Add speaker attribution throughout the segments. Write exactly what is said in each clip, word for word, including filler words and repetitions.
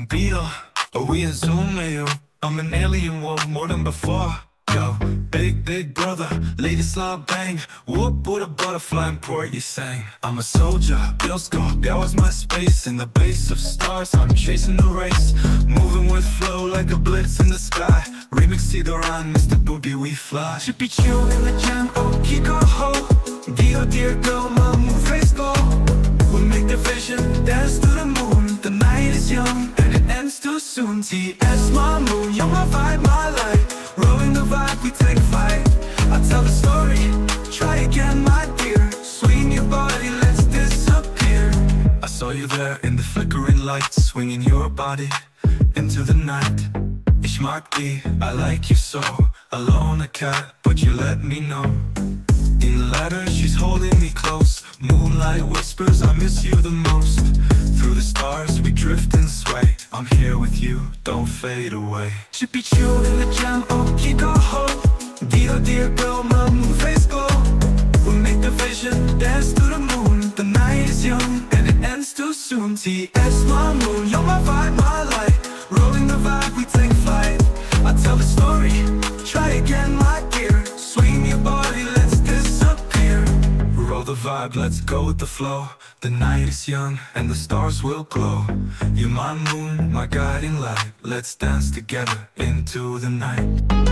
Speaker 1: Beetle, are we in Zoom, ayo? I'm an alien, world more than before. Yo, big, big brother, latest loud bang. Whoop, with a butterfly in port, you sang. I'm a soldier, Bill Scope, that was my space. In the base of stars, I'm chasing the race. Moving with flow like a blitz in the sky. Remix Sidoran, Mister Boogie, we fly. Chippy Chew in the jam, oh, Kiko Ho. Dear, dear girl, my moon face go. We'll make the vision dance to the moon. The night is young, and it ends too soon. T S my moon, you're my vibe, my light. Rolling the vibe, we take flight. I tell the story, try again, my dear. Swing your body, let's disappear. I saw you there in the flickering lights, swinging your body into the night. Ich mag die, I like you so. Alone a cat, but you let me know. In letters, she's holding me close. Moonlight whispers, I miss you the most. Through the stars, we drift and sway. I'm here with you, don't fade away. Chippy Chew in the jam, oh, Kiko Ho. Dear, dear girl, my moon face glow. We'll make the vision dance to the moon. The night is young, and it ends too soon. T S my moon, you're my vibe, my light. Rolling the vibe, we take flight. I tell the story, try again, my dear. Swing your body, let's disappear. Roll the vibe, let's go with the flow. The night is young, and the stars will glow. You're my moon, my guiding light. Let's dance together into the night.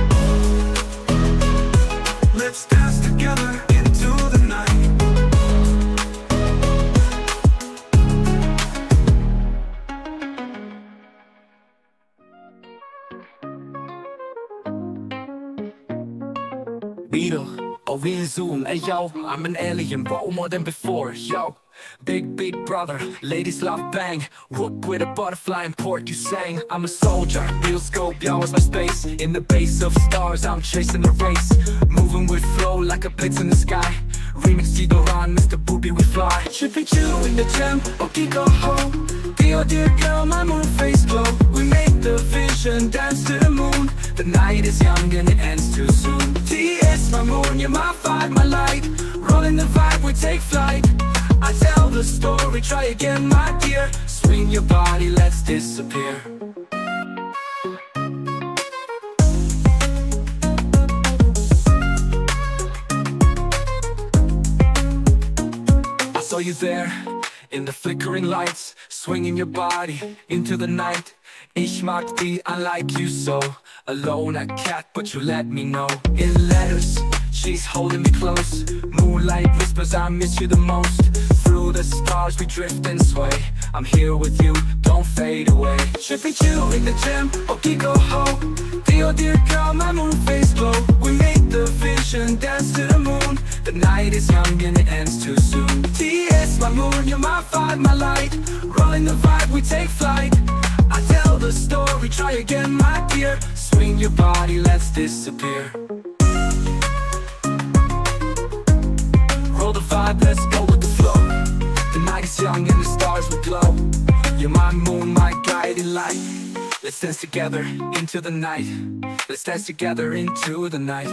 Speaker 1: Let's dance together into the night.
Speaker 2: Beetle, oh we in Zoom, hey yo, I'm an alien, but more than before, yo. Big, big brother, ladies love bang. Whoop with a butterfly in port, you sang. I'm a soldier, real scope, yo, is my space. In the base of stars, I'm chasing the race. Moving with flow like a blitz in the sky. Remix Sidoran, Mister Boogie, we fly. Chippy Chew in the jam, oh Kiko Ho. Dear, dear girl, my moon face glow. We make the vision dance to the moon. The night is young and it ends too soon. T S my moon, you're my vibe, my light. Rolling the vibe, we take flight. I tell the story, try again, my dear. Swing your body, let's disappear. I saw you there in the flickering lights, swinging your body into the night. Ich mag die, I like you so. Alone a cat, but you let me know. In letters, she's holding me close. Moonlight whispers, I miss you the most. Through the stars, we drift and sway. I'm here with you, don't fade away. Chippy Chew in the gym, oh Kiko Ho. Dear, dear girl, my moon face glow. We make the vision dance to the moon. The night is young and it ends too soon. T S my moon, you're my vibe, my light. Rolling the vibe, we take flight. I tell the story, try again, my dear. Swing your body, let's disappear. Roll the vibe, let's go with the flow. The night is young and the stars will glow. You're my moon, my guiding light. Let's dance together into the night. Let's dance together into the night.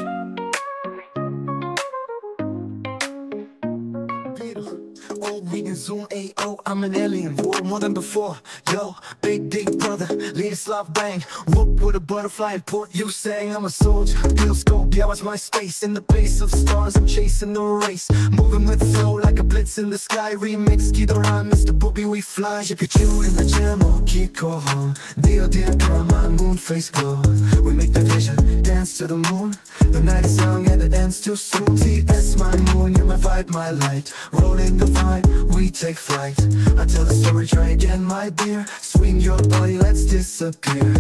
Speaker 3: Oh, we in Zoom, A O, I'm an alien, war more than before. Yo, big, big brother, latest love bang. Whoop with a butterfly in port, you sang. I'm a soldier, Bill Scope, yeah, watch my space. In the base of stars, I'm chasing the race. Moving with flow like a blitz in the sky. Remix, Kidoran, Mister Boogie, we fly. Chippy Chew in the jam, oh, Kiko Ho. Dear, dear girl, my moon face glow. We make the vision dance to the moon. The night is young and it ends too soon. T S my moon, you're my vibe, my light. Rolling the vibe, we take flight. I tell the story, try again, my dear. Swing your body, let's disappear.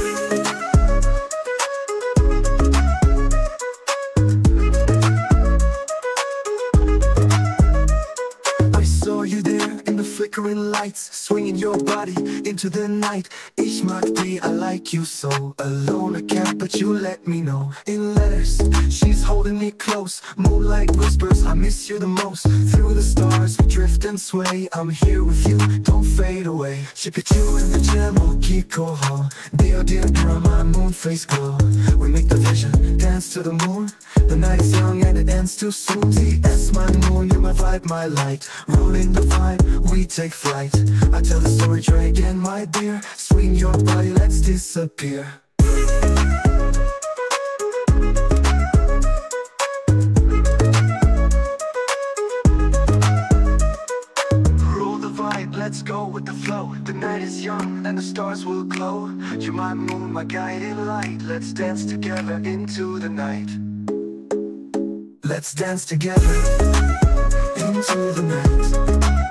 Speaker 3: I saw you there in the flickering lights, swinging your body into the night. Ich mag die, I like you so. Alone a cat, but you let me know. In letters, she's holding me close. Moonlight whispers, I miss you the most. Through the stars, we drift and sway. I'm here with you, don't fade away. Chippy Chew in the jam, oh Kiko Ho. Dear, dear girl, my moon face glow. We make the vision dance to the moon. The night is young and it ends too soon. T S my moon, you're my vibe, my light. Ruling the vibe, we take flight. I tell the story, try again, my dear. Swing your body, let's disappear. Let's go with the flow. The night is young and the stars will glow. You're my moon, my guiding light. Let's dance together into the night. Let's dance together into the night.